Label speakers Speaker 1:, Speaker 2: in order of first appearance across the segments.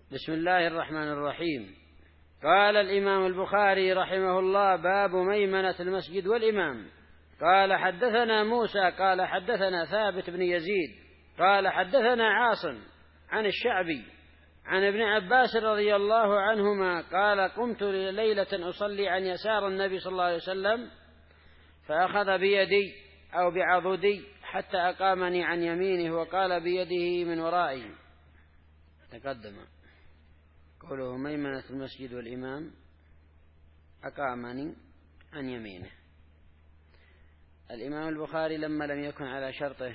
Speaker 1: بسم الله الرحمن الرحيم. قال الإمام البخاري رحمه الله: باب ميمنة المسجد والإمام. قال حدثنا موسى قال حدثنا ثابت بن يزيد قال حدثنا عاصم عن الشعبي عن ابن عباس رضي الله عنهما قال: قمت ليلة أصلي عن يسار النبي صلى الله عليه وسلم فأخذ بيدي أو بعضدي حتى أقامني عن يمينه وقال بيده من ورائي. تقدم قوله ميمنة المسجد والإمام أقامني عن يمينه. الإمام البخاري لما لم يكن على شرطه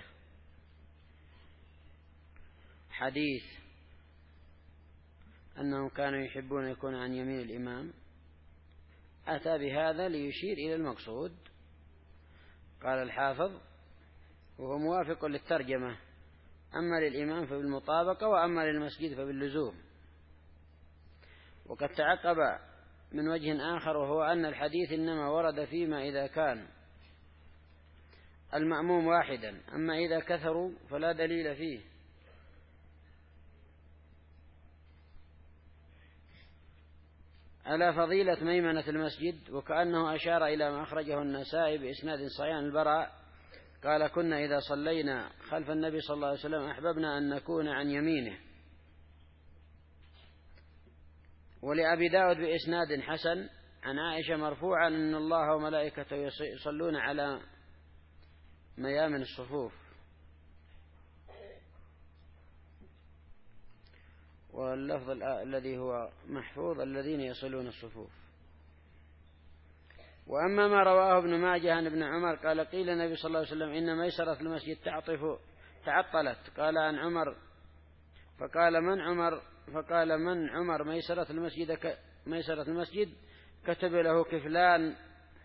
Speaker 1: حديث أنهم كانوا يحبون يكون عن يمين الإمام أتى بهذا ليشير إلى المقصود. قال الحافظ: وهو موافق للترجمة، أما للإمام فبالمطابقة وأما للمسجد فباللزوم. وقد تعقب من وجه آخر، وهو أن الحديث إنما ورد فيما إذا كان المأموم واحدا، أما إذا كثروا فلا دليل فيه. على فضيلة ميمنة المسجد، وكأنه أشار إلى ما أخرجه النسائي بإسناد صحيح عن البراء قال: كنا إذا صلينا خلف النبي صلى الله عليه وسلم أحببنا أن نكون عن يمينه. ولأبي داود بإسناد حسن عن عائشة مرفوعا: أن الله وملائكته يصلون على ميامن الصفوف. واللفظ الذي هو محفوظ: الذين يصلون الصفوف. وأما ما رواه ابن ماجه عن ابن عمر قال: قيل النبي صلى الله عليه وسلم: إن ميسرة المسجد تعطلت. قال عن عمر فقال من عمر ميسرة المسجد كتب له كفلان.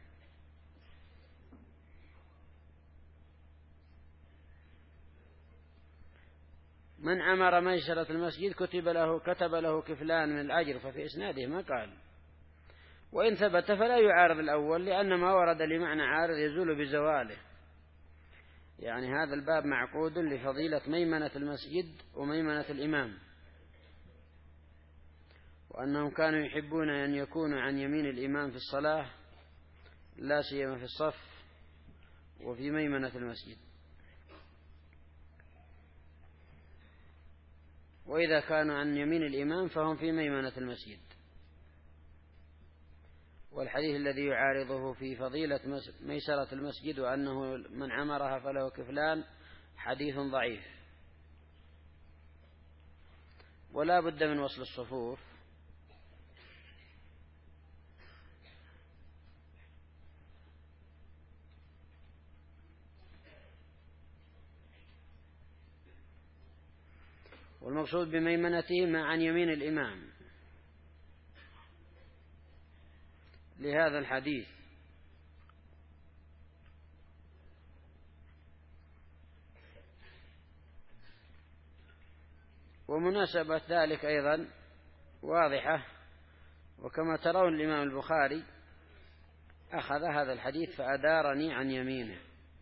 Speaker 1: من عمر ميسرة المسجد كتب له كفلان من الأجر. ففي إسناده ما قال، وإن ثبت فلا يعارض الأول، لأن ما ورد لمعنى عارض يزول بزواله. يعني هذا الباب معقود لفضيلة ميمنة المسجد وميمنة الإمام، وأنهم كانوا يحبون أن يكونوا عن يمين الإمام في الصلاة، لا سيما في الصف وفي ميمنة المسجد. وإذا كانوا عن يمين الإمام فهم في ميمنة المسجد. والحديث الذي يعارضه في فضيلة ميسرة المسجد وأنه من عمرها فله كفلان حديث ضعيف. ولا بد من وصل الصفوف. والمقصود بميمنته عن يمين الإمام لهذا الحديث. ومناسبة ذلك أيضا واضحة، وكما ترون الإمام البخاري أخذ هذا الحديث فأدارني عن يمينه،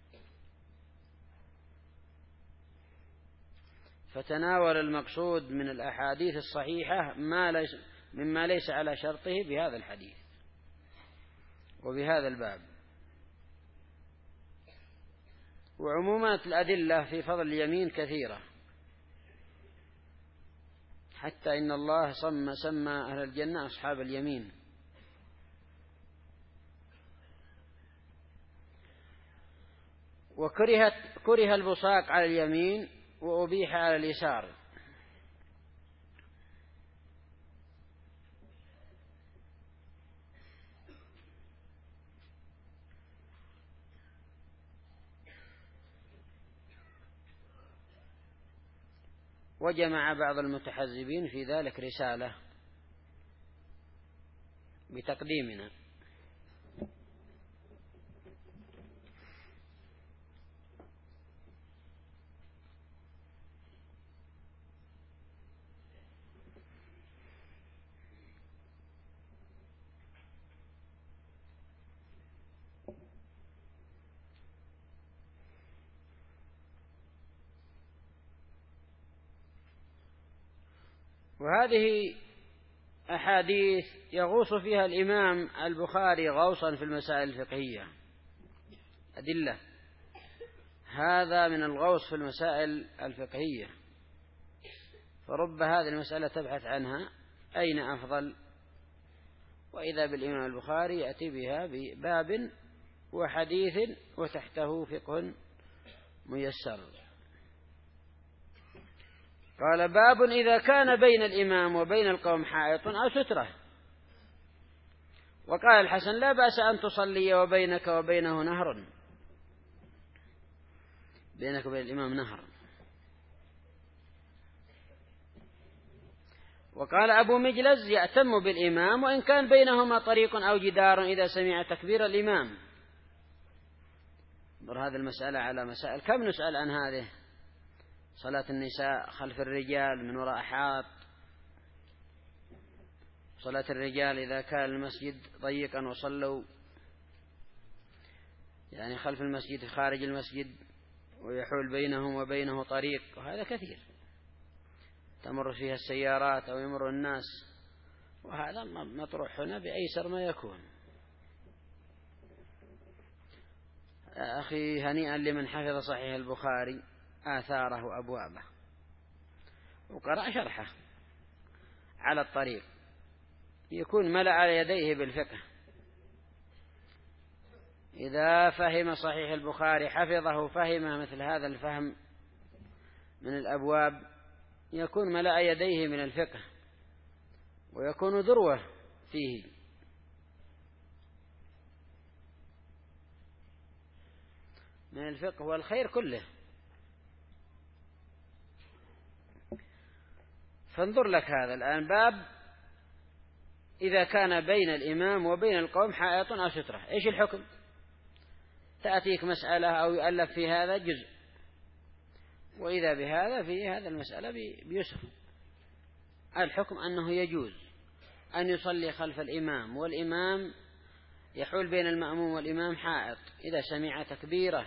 Speaker 1: فتناول المقصود من الأحاديث الصحيحة مما ليس على شرطه بهذا الحديث وبهذا الباب. وعمومات الأدلة في فضل اليمين كثيرة، حتى إن الله سمى أهل الجنة أصحاب اليمين. كره البصاق على اليمين وأبيح على اليسار. وجمع بعض المتحزبين في ذلك رسالة بتقديمنا. وهذه أحاديث يغوص فيها الإمام البخاري غوصا في المسائل الفقهية، أدلة، هذا من الغوص في المسائل الفقهية. فرب هذه المسألة تبحث عنها أين أفضل، وإذا بالإمام البخاري يأتي بها بباب وحديث وتحته فقه ميسر. قال: باب إذا كان بين الإمام وبين القوم حائط أو سترة. وقال الحسن: لا بأس أن تصلي وبينك وبينه نهر، بينك وبين الإمام نهر. وقال أبو مجلز: يأتم بالإمام وإن كان بينهما طريق أو جدار إذا سمع تكبير الإمام. انظر هذه المسألة على مسائل، كم نسأل عن هذه: صلاة النساء خلف الرجال من وراء حائط، صلاة الرجال إذا كان المسجد ضيقا وصلوا يعني خلف المسجد خارج المسجد ويحول بينهم وبينه طريق، وهذا كثير تمر فيها السيارات أو يمر الناس، وهذا مطروح هنا بأيسر ما يكون. يا أخي هنيئا لمن حفظ صحيح البخاري آثاره وأبوابه وقرأ شرحه على الطريق، يكون ملأ على يديه بالفقه. إذا فهم صحيح البخاري حفظه فهم مثل هذا الفهم من الأبواب، يكون ملأ يديه من الفقه ويكون ذروة فيه. من الفقه والخير كله. فانظر لك هذا الآن باب إذا كان بين الإمام وبين القوم حائط أو سترة، إيش الحكم؟ تأتيك مسألة أو يؤلف في هذا جزء، وإذا بهذا في هذا المسألة بيسر. الحكم أنه يجوز أن يصلي خلف الإمام والإمام يحول بين المأموم والإمام حائط إذا سمع تكبيره،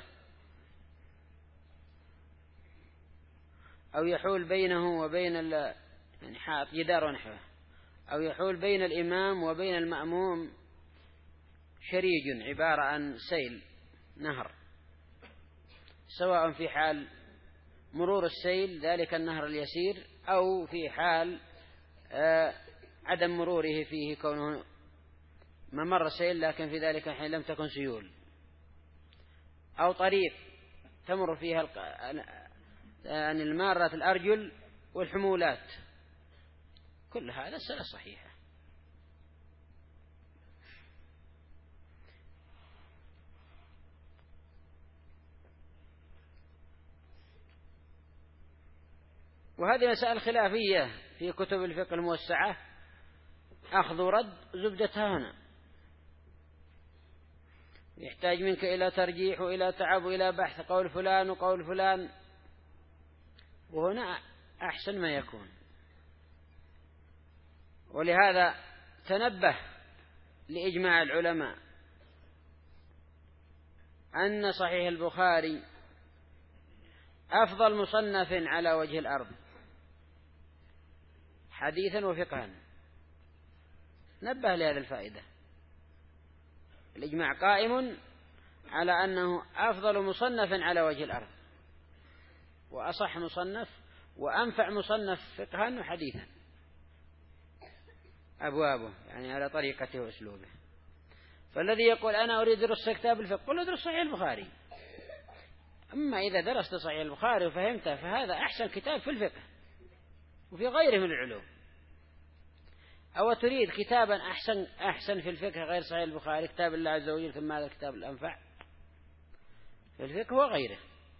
Speaker 1: أو يحول بينه وبين يعني حائط جدار ونحوه، أو يحول بين الإمام وبين المأموم شريج عبارة عن سيل نهر، سواء في حال مرور السيل ذلك النهر اليسير أو في حال عدم مروره فيه كونه ممر سيل لكن في ذلك الحين لم تكن سيول، أو طريق تمر فيها يعني المارة الأرجل والحمولات، كل هذا السنة صحيحة. وهذه مسائل خلافية في كتب الفقه الموسعة، أخذ ورد زبدتها هنا، يحتاج منك إلى ترجيح وإلى تعب وإلى بحث قول فلان وقول فلان، وهنا أحسن ما يكون. ولهذا تنبه لإجماع العلماء أن صحيح البخاري أفضل مصنف على وجه الأرض حديثا وفقها. نبه لهذه الفائدة، الإجماع قائم على أنه أفضل مصنف على وجه الأرض، وأصح مصنف وأنفع مصنف فقها وحديثا، أبوابه يعني على طريقته وأسلوبه. فالذي يقول أنا أريد درس كتاب الفقه قل ادرس صحيح البخاري، أما إذا درست صحيح البخاري وفهمته فهذا أحسن كتاب في الفقه وفي غيره من العلوم. أو تريد كتابا أحسن في الفقه غير صحيح البخاري، كتاب الله عز وجل، ثم هذا الكتاب الأنفع في الفقه وغيره.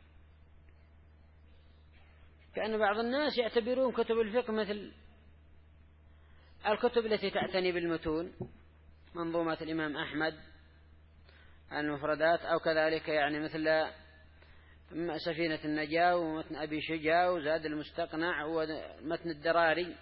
Speaker 1: كأن بعض الناس يعتبرون كتب الفقه مثل الكتب التي تعتني بالمتون، منظومات الإمام أحمد المفردات، أو كذلك يعني مثل سفينة النجاة ومتن أبي شجاع وزاد المستقنع ومتن الدراري،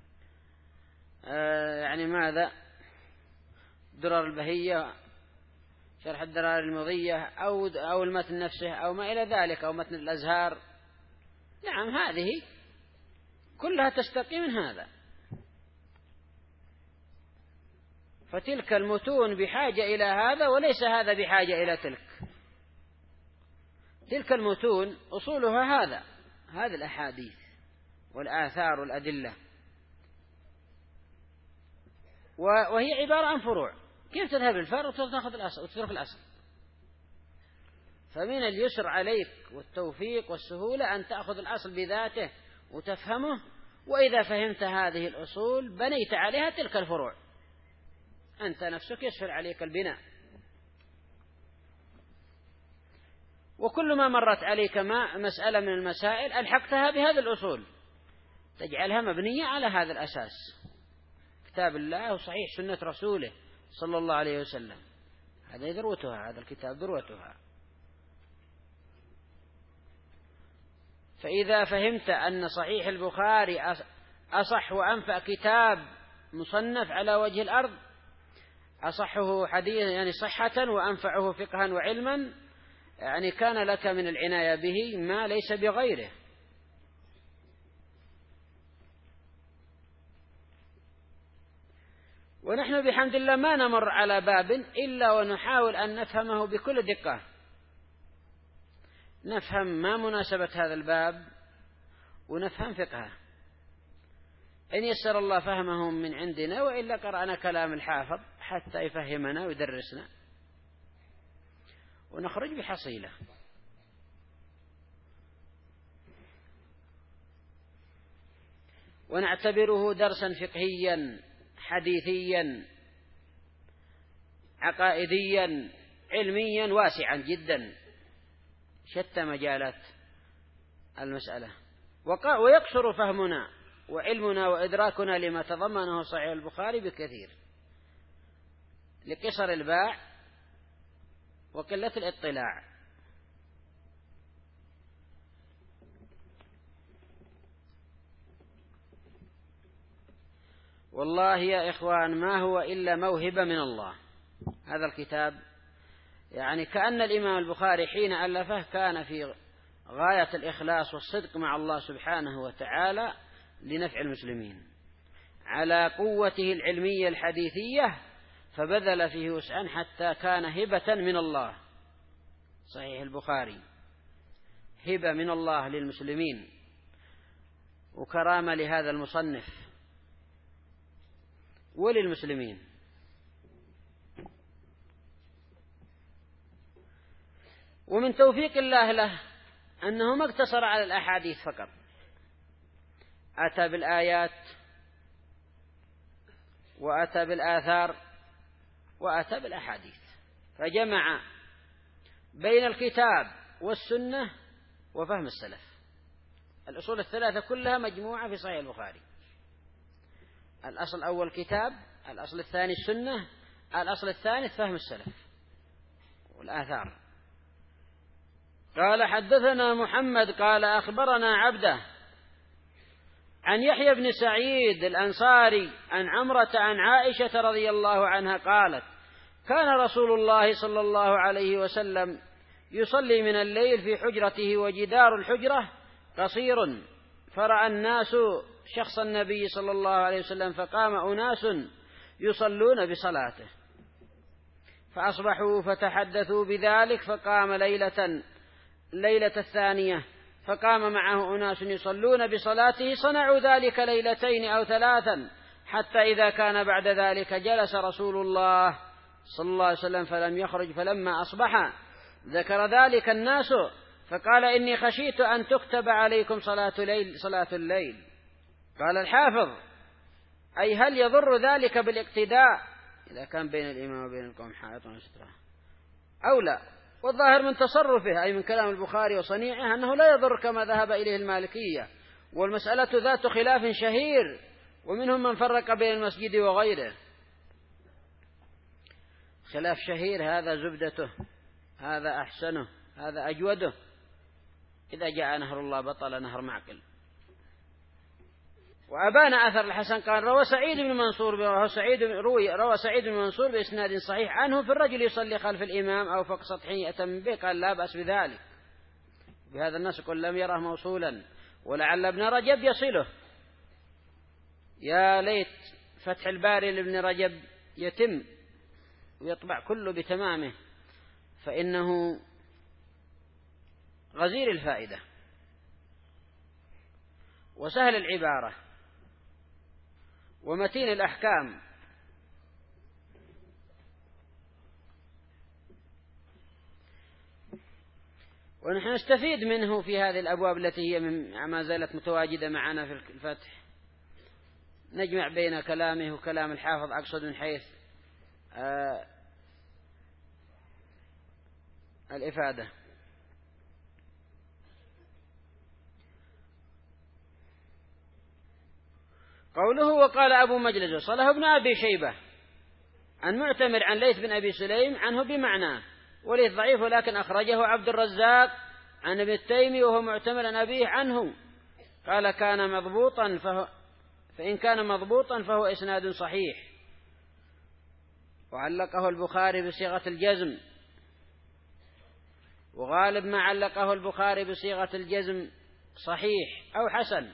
Speaker 1: يعني ماذا درر البهية شرح الدراري المضية أو المتن نفسه أو ما إلى ذلك، أو متن الأزهار. نعم هذه كلها تستقي من هذا، فتلك المتون بحاجة إلى هذا وليس هذا بحاجة إلى تلك. تلك المتون أصولها هذه الأحاديث والآثار والأدلة، وهي عبارة عن فروع. كيف تذهب للفرع وتأخذ الأصل وتترك الأصل؟ فمن اليسر عليك والتوفيق والسهولة أن تأخذ الأصل بذاته وتفهمه، وإذا فهمت هذه الأصول بنيت عليها تلك الفروع، أنت نفسك يسهل عليك البناء. وكل ما مرت عليك مسألة من المسائل ألحقتها بهذه الأصول، تجعلها مبنية على هذا الأساس، كتاب الله وصحيح سنة رسوله صلى الله عليه وسلم. هذا ذروتها، هذا الكتاب ذروتها. فإذا فهمت أن صحيح البخاري أصح وأنفع كتاب مصنف على وجه الأرض، أصحه حديث يعني صحة وأنفعه فقها وعلما، يعني كان لك من العناية به ما ليس بغيره. ونحن بحمد الله ما نمر على باب إلا ونحاول أن نفهمه بكل دقة، نفهم ما مناسبة هذا الباب ونفهم فقهه، إن يسر الله فهمهم من عندنا، وإلا قرأنا كلام الحافظ حتى يفهمنا ويدرسنا ونخرج بحصيلة. ونعتبره درسا فقهيا حديثيا عقائديا علميا واسعا جدا، شتى مجالات المسألة، ويقصر فهمنا وعلمنا وإدراكنا لما تضمنه صحيح البخاري بكثير، لقصر الباع وقلة الاطلاع. والله يا إخوان ما هو إلا موهبة من الله هذا الكتاب، يعني كأن الإمام البخاري حين ألفه كان في غاية الإخلاص والصدق مع الله سبحانه وتعالى لنفع المسلمين، على قوته العلمية الحديثية، فبذل فيه وسعا حتى كان هبة من الله. صحيح البخاري هبة من الله للمسلمين وكرامة لهذا المصنف وللمسلمين. ومن توفيق الله له أنه ما اقتصر على الأحاديث فقط، أتى بالآيات وأتى بالآثار وأتى بالأحاديث، فجمع بين الكتاب والسنة وفهم السلف. الأصول الثلاثة كلها مجموعة في صحيح البخاري. الأصل الأول كتاب، الأصل الثاني السنة، الأصل الثالث فهم السلف والآثار. قال حدثنا محمد قال أخبرنا عبده عن يحيى بن سعيد الأنصاري عن عمرة عن عائشة رضي الله عنها قالت كان رسول الله صلى الله عليه وسلم يصلي من الليل في حجرته وجدار الحجرة قصير، فرأى الناس شخص النبي صلى الله عليه وسلم فقام أناس يصلون بصلاته، فأصبحوا فتحدثوا بذلك، فقام ليلة الثانية فقام معه أناس يصلون بصلاته، صنعوا ذلك ليلتين أو ثلاثا، حتى إذا كان بعد ذلك جلس رسول الله صلى الله عليه وسلم فلم يخرج، فلما أصبح ذكر ذلك الناس فقال إني خشيت أن تكتب عليكم صلاة الليل. قال الحافظ أي هل يضر ذلك بالاقتداء إذا كان بين الإمام وبين القوم حائط وسترة أو لا؟ والظاهر من تصرفه أي من كلام البخاري وصنيعه أنه لا يضر كما ذهب إليه المالكية، والمسألة ذات خلاف شهير، ومنهم من فرق بين المسجد وغيره. خلاف شهير هذا زبدته، هذا أحسنه، هذا أجوده. إذا جاء نهر الله بطل نهر معقل. وأبان أثر الحسن قال روى سعيد بن منصور بإسناد صحيح عنه في الرجل يصلي خلف الإمام أو فوق سطحه يأتم به، قال لا بأس بذلك. بهذا الناس يقول لم يره موصولا، ولعل ابن رجب يصله. يا ليت فتح الباري لابن رجب يتم ويطبع كله بتمامه فإنه غزير الفائدة وسهل العبارة ومتين الأحكام، ونحن نستفيد منه في هذه الأبواب التي هي ما زالت متواجدة معنا في الفتح، نجمع بين كلامه وكلام الحافظ، أقصد من حيث الإفادة. قوله وقال أبو مجلس صله ابن أبي شيبة عن معتمر عن ليث بن أبي سليم عنه بمعناه، وليث ضعيف ولكن أخرجه عبد الرزاق عن ابن التيمي وهو معتمر عن أبيه عنه قال كان مضبوطا فإن كان مضبوطا فهو إسناد صحيح. وعلقه البخاري بصيغة الجزم، وغالب ما علقه البخاري بصيغة الجزم صحيح أو حسن.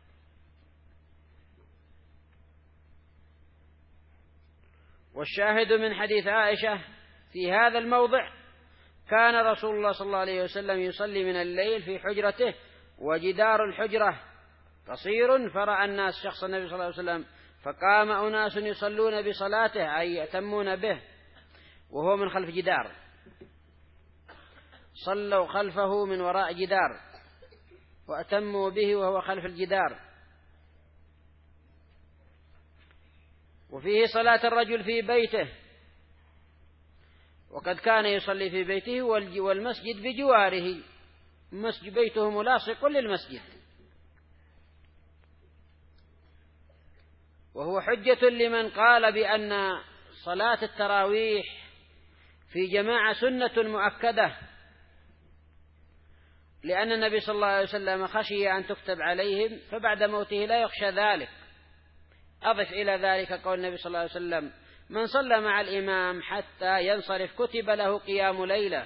Speaker 1: والشاهد من حديث عائشة في هذا الموضع كان رسول الله صلى الله عليه وسلم يصلي من الليل في حجرته وجدار الحجرة قصير، فرأى الناس شخص النبي صلى الله عليه وسلم فقام أناس يصلون بصلاته أي يأتمون به وهو من خلف جدار، صلوا خلفه من وراء جدار وأتموا به وهو خلف الجدار. وفيه صلاة الرجل في بيته، وقد كان يصلي في بيته والمسجد بجواره، مسجد بيته ملاصق للمسجد، وهو حجة لمن قال بأن صلاة التراويح في جماعة سنة مؤكدة، لأن النبي صلى الله عليه وسلم خشي أن تكتب عليهم فبعد موته لا يخشى ذلك. أضف إلى ذلك قول النبي صلى الله عليه وسلم من صلى مع الإمام حتى ينصرف كتب له قيام ليلة.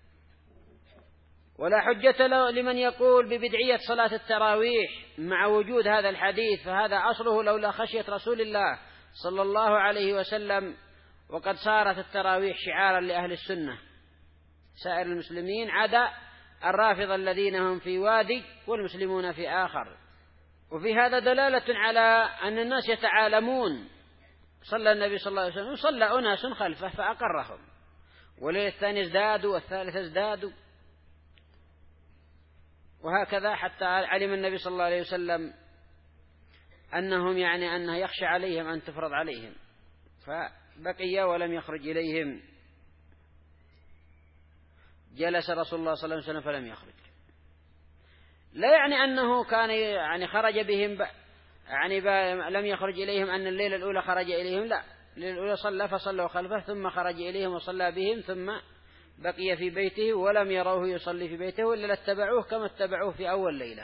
Speaker 1: ولا حجة لمن يقول ببدعية صلاة التراويح مع وجود هذا الحديث، فهذا أصله لولا خشية رسول الله صلى الله عليه وسلم، وقد صارت التراويح شعارا لأهل السنة سائر المسلمين عدا الرافضة الذين هم في وادي والمسلمون في آخر. وفي هذا دلالة على أن الناس يتعالمون، صلى النبي صلى الله عليه وسلم صلى أناس خلفه فأقرهم، والليلة الثانية ازدادوا والثالثة ازدادوا، وهكذا حتى علم النبي صلى الله عليه وسلم أنهم أنه يخشى عليهم أن تفرض عليهم فبقي ولم يخرج إليهم. جلس رسول الله صلى الله عليه وسلم فلم يخرج، لا يعني أنه كان خرج بهم لم يخرج إليهم أن الليلة الأولى خرج إليهم، لا، الليلة الأولى صلى فصلوا خلفه ثم خرج إليهم وصلى بهم ثم بقي في بيته ولم يروه يصلي في بيته إلا اتبعوه كما اتبعوه في أول ليلة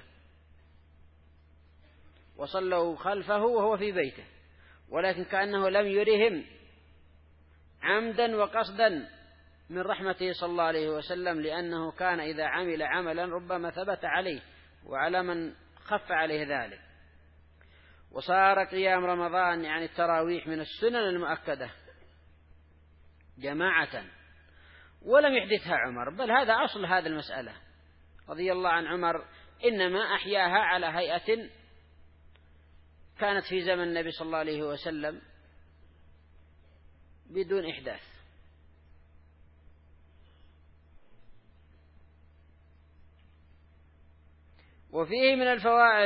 Speaker 1: وصلوا خلفه وهو في بيته، ولكن كأنه لم يرهم عمدا وقصدا من رحمته صلى الله عليه وسلم، لأنه كان إذا عمل عملا ربما ثبت عليه وعلى من خف عليه ذلك. وصار قيام رمضان التراويح من السنن المؤكدة جماعة، ولم يحدثها عمر، بل هذا أصل هذه المسألة رضي الله عن عمر، إنما أحياها على هيئة كانت في زمن النبي صلى الله عليه وسلم بدون إحداث. وفيه من الفوائد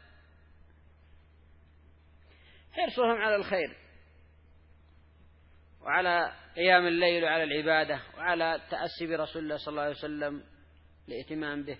Speaker 1: حرصهم على الخير وعلى قيام الليل وعلى العبادة وعلى التأسي برسول الله صلى الله عليه وسلم لائتمام به.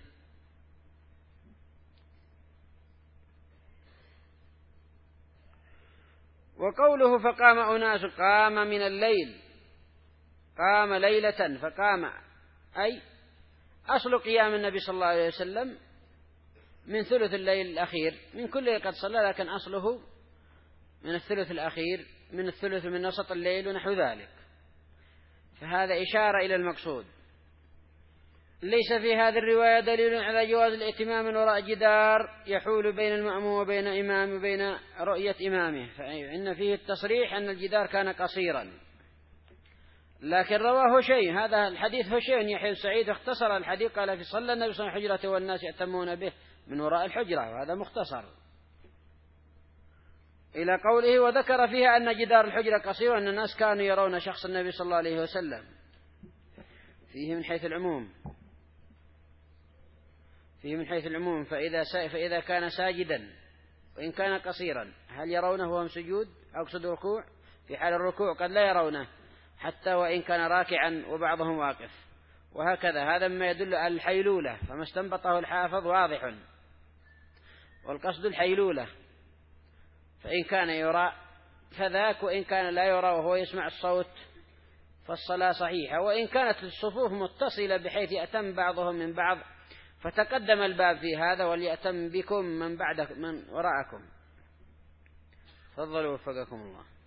Speaker 1: وقوله فقام أناس قام من الليل، قام ليلة فقام، أي أصل قيام النبي صلى الله عليه وسلم من ثلث الليل الأخير من كل ليلة قد صلى، لكن أصله من الثلث الأخير من الثلث من وسط الليل ونحو ذلك، فهذا إشارة إلى المقصود. ليس في هذه الرواية دليل على جواز الائتمام من وراء جدار يحول بين المأموم وبين إمامه وبين رؤية إمامه، فإن فيه التصريح أن الجدار كان قصيرا. لكن رواه هشيم، هذا الحديث هشيم يحيى سعيد اختصر الحديث، قال في صلى النبي صلى الله عليه وسلم حجرته والناس يأتمون به من وراء الحجرة، وهذا مختصر، إلى قوله وذكر فيها أن جدار الحجرة قصير وأن الناس كانوا يرون شخص النبي صلى الله عليه وسلم، فيه من حيث العموم فإذا كان ساجدا وإن كان قصيرا هل يرونه وهم سجود أو يقصد ركوع؟ في حال الركوع قد لا يرونه حتى وإن كان راكعا وبعضهم واقف، وهكذا. هذا ما يدل على الحيلولة، فما استنبطه الحافظ واضح، والقصد الحيلولة، فإن كان يرى فذاك، وإن كان لا يرى وهو يسمع الصوت فالصلاة صحيحة. وإن كانت الصفوف متصلة بحيث يأتم بعضهم من بعض فتقدم الباب في هذا، وليأتم بكم من وراءكم. تفضلوا وفقكم الله.